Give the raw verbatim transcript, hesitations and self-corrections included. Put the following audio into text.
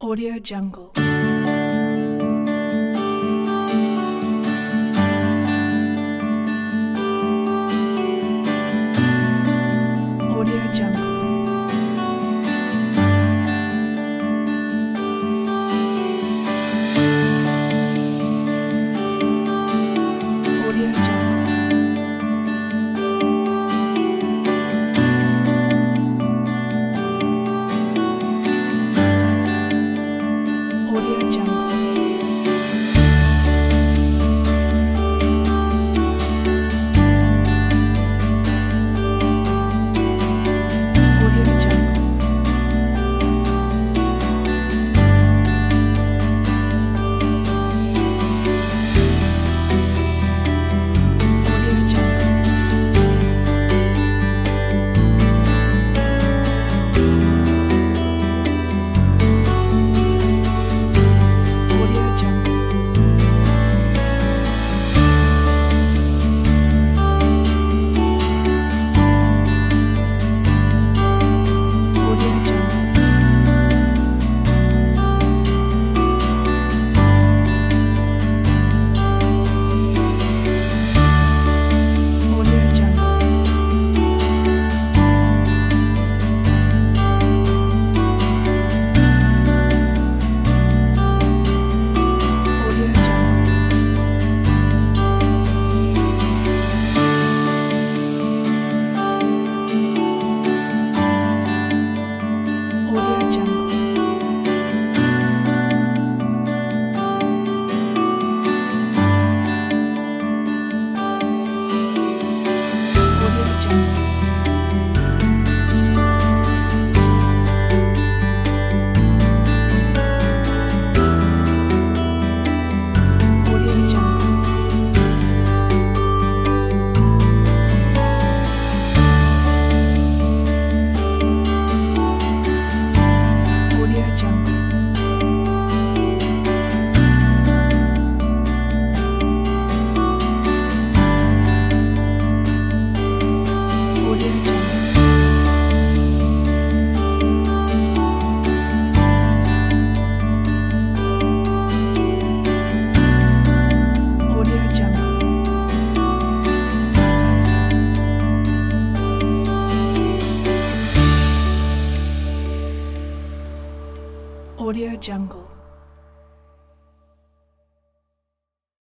Audio Jungle. Audio Jungle. Audio Jungle. Audio Jungle. Audio Jungle. Audio Jungle. Audio Jungle. Audio Jungle. Audio Jungle. Audio Jungle. Audio Jungle. Audio Jungle. Audio Jungle. Audio Jungle. Audio Jungle. Audio Jungle. Audio Jungle.